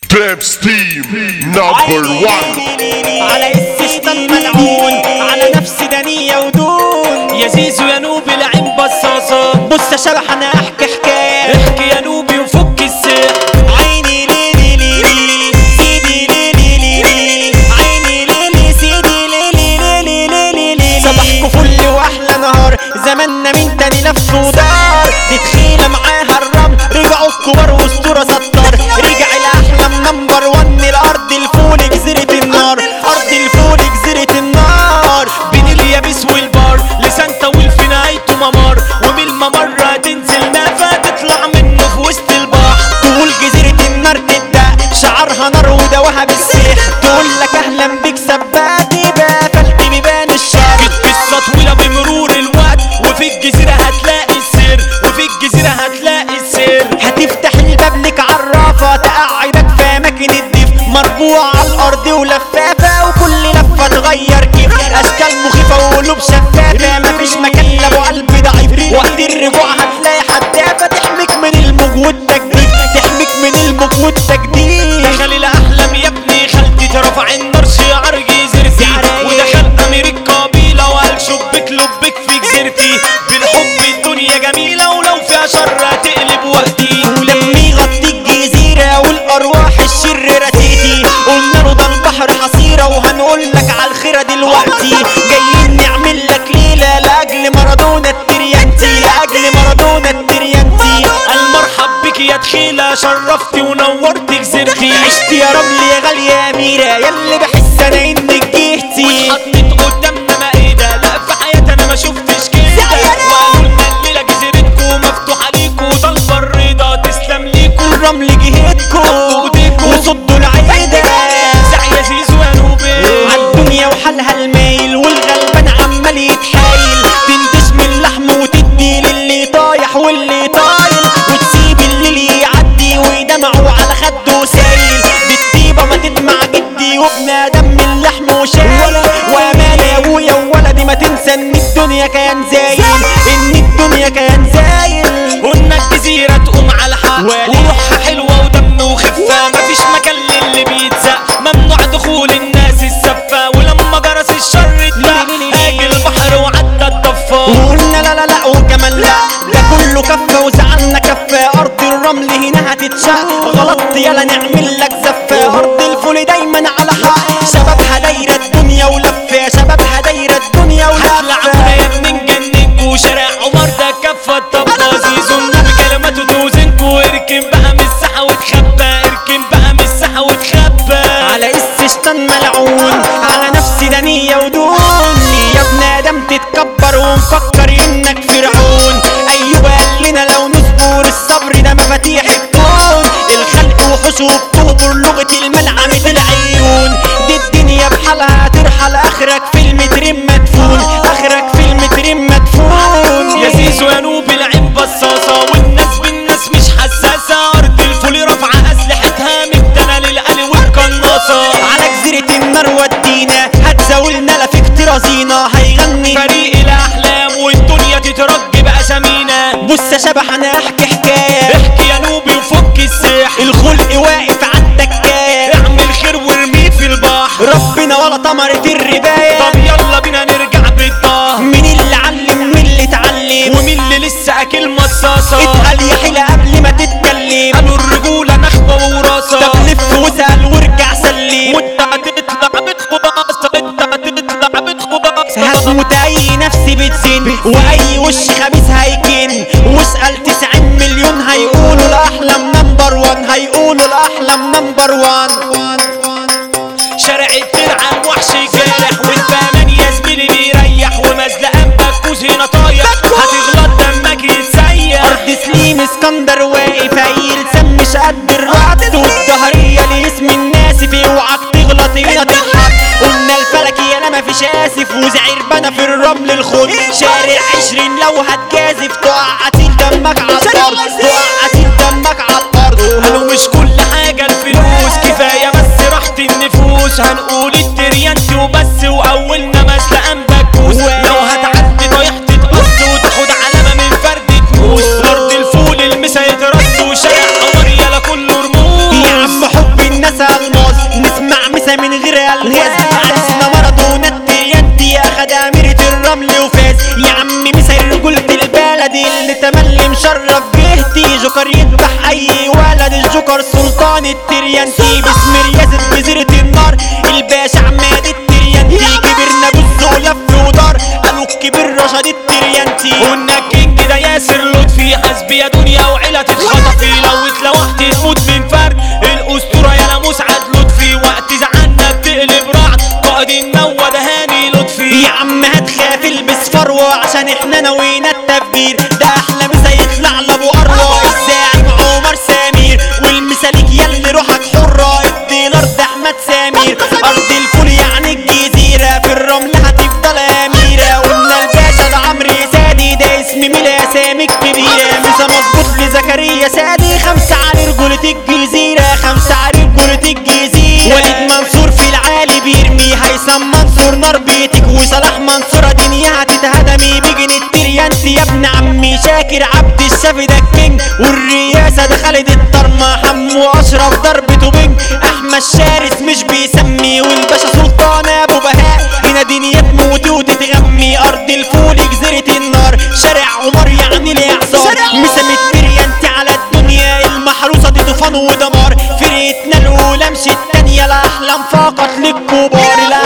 بيبس تيم نمبر 1 على السيستم ملعون على نفس دنيا ودون يا زيزو يا نوبي لعين بصاصة بص يا شبح انا احكي حكاية احكي يا نوبي وفك السير عيني ليلي ليلي سيدي ليلي ليلي عيني ليلي سيدي ليلي ليلي ليلي صباحكوا فل واحلى نهار زماننا من تاني لف ودار دي تخيلة معاها الرمل رجعوا الكبار واسطورة ستار رجع الاحلام نمبر 1 الارض الفول جزيرة النار ارض الفول جزيرة النار بين اليابس والبار لسان طويل في نهايته ممر ومن الممر هتنزل نافة تطلع منه في وسط البحر تقول جزيرة النار تبدأ شعرها نار ودواها بالسحر تقول لك اهلا بك سباتي بقفلت بيبان الشر قصة طويلة بمرور الوقت وفي الجزيرة هتلاقي السر وفي الجزيرة هتلاقي السر هتفتح الباب لك عرافة تقعدك في اماكن الدفء مربوعة على الارض ولفافة وكل لفة تغير كيف اشكال مخيفة وقلوب شفافة مفيش مكان لابو قلب ضعيف وقت الرجوع هتلاقي حدافة تحميك من الموج والتجديد تحميك من الموج والتجديد دخل الاحلام يا ابني خالتي ترفع النار شعار جزيرتي ودخل امير القبيلة وقال شبك لبك في جزيرتي بالحب الدنيا جميلة ولو فيها شر هتقلب وقتي ولما يغطي الجزيرة والارواح الشريرة تيجي قلنا له ده البحر حصيرة وهنقول لك على الخيرة دلوقتي جايين نعمل لك ليلة لاجل مارادونا التريانتي لاجل مارادونا التريانتي المرحب بك يا دخيلة شرفتي ونورت جزيرتي عشت يا رمل يا غالية أميرة ياللي بحس انا انك جهتي واتحطيت قدامنا مائدة لا في حياتي انا ما شفتش كده وقالوا لنا الليلة جزيرتكو مفتوحة ليكو طالبة الرضا تسلم ليكو الرمل جهتكو وصدوا العيدة سعي يا زيزو يا نوبي عالدنيا وحالها المايل والغلبان عمال يتحايل تنتش من اللحم وتدي للي طايح واللي طايل وتسيب اللي يعدي ويدمعوا على خده سايل بالطيبة ما تدمع جدي وابن ادم من لحم وشايل وامال يا ابويا وولدي ما تنسى ان الدنيا كيان زايل ان الدنيا كيان زايل قلنا الجزيرة تقوم على الحق وروحها حلوة ودم وخفة مفيش مكان للي بيتزق ممنوع دخول الناس السفة ولما جرس الشر اتلق هاجي البحر وعدى الضفة وقلنا لا لا لا وكمان لا ده كله كفة وزعلنا كفة ارض الرمل هنا هتتشق غلط يلا نعمل لك زفة ارض الفول دايما على حق شبابها دايرة الدنيا ولفة شبابها دايرة الدنيا ولفة هتلعبونا يا ابن نجننكو وشارع عمر ده كفة الطبلة زيزو بكلماته توزنكو اركن بقى من الساحة وتخبى اركن بقى من الساحة وتخبى على السشطان ملعون على نفس دنيا ودون يا ابن ادم تتكبر ومفكر انك فرعون ايوب قال لنا لو نصبر الصبر ده مفاتيح الكون الخلق وحوش وبتهبر لغة الملعمة العيون دي الدنيا بحالها ترحل اخرك في المترين مدفون اخرك في المترين مدفون يا زيزو يا نوبي العين بصاصة والناس بالناس مش حساسة ارض الفول رافعة اسلحتها مدنا للقلي والقناصة على جزيرة النار ودينا هتزاولنا لا في اكترازينا هيغني فريق الاحلام والدنيا تترج باسامينا بص يا شبح انا احكي حكاية احكي يا نوبي وفك الساح الخلق واقف عالدكاية اعمل خير وارميه في البحر ربنا ولا طمرة الرباية طب يلا بينا نرجع بالطه مين اللي علم مين اللي اتعلم ومين اللي لسه اكل مصاصة اتقل يا حيلة قبل ما تتكلم قالوا الرجولة نخبة ووراثة طب لف واسأل وارجع سلم وانت هتطلع بتخباصة انت هتطلع بتخباصة هتموت اي نفس بتزن واي وش خبيث هيكن واسأل 90 مليون هيقولوا الاحلام نمبر 1 هيقولوا الاحلام نمبر 1 شارع الترعة وحش جارح والبامان يا زميلي بيريح ومزلقان بكوز هنا طايح هتغلط دمك يتسيح ارض سليم اسكندر واقف عيل سم مش قد الرعد والظهرية لاسم الناس في اوعك تغلط هنا تضحك قلنا الفلكي انا مفيش اسف وزعربانة في الرمل الخد شارع 20 لو هتجازف تقع قتيل دمك عالارض تقع قتيل دمك عالارض قالوا مش كل حاجة الفلوس كفاية بس راحة النفوس هنقول التريانتي وبس واولنا مزلقان بكوس لو هتعدي طايح تتقص وتاخد علامة من فرد تموس ارض الفول المسا يترص وشارع قمر يلا كله رموز يا عم حب الناس سلطان التريانتي باسم رياسة جزيرة النار الباشا عماد التريانتي كبرنا بالذوق لف ودار قالوا الكبير رشد التريانتي قلنا الكينج ده ياسر لطفي حسبي يا دنيا وعيلة تتخطفي لو اتلوحت تموت من فرد الاسطورة يا مسعد لطفي وقت زعلنا بتقلب رعد قائد النوى ده هاني لطفي يا عم هتخاف البس فروة عشان احنا نوينا التفجير ده احلى مسا يطلع لابو اروى الزاعم عمر سمير والمسالك ياللي روحك حرة الدينار ده احمد سمير ارض الفول يعني الجزيرة في الرمل هتفضل اميرة قلنا الباشا ده عمرو سادي ده اسم ميلا اسامي كبيرة مسا مظبوط لزكريا سادي 5 على رجولة الجزيرة 5 على رجولة الجزيرة وليد منصور في العالي بيرمي هيثم منصور نار بيتك وصلاح منصور دنيا هتتهدمي بيجن التريانتي يا ابن عمي شاكر عبد الشافي ده الكينج والرياسة ده خالد الطرمة حمو اشرف ضربته بنج احمد شارس مش بيسمي والباشا سلطان ابو بهاء هنا دنيا تموت وتتغمي ارض الفول جزيرة النار شارع عمر يعني الاعصار مسام التريانتي على الدنيا المحروسة دي طوفان ودمار فرقتنا الاولى مش التانية لا احلام فقط للكبار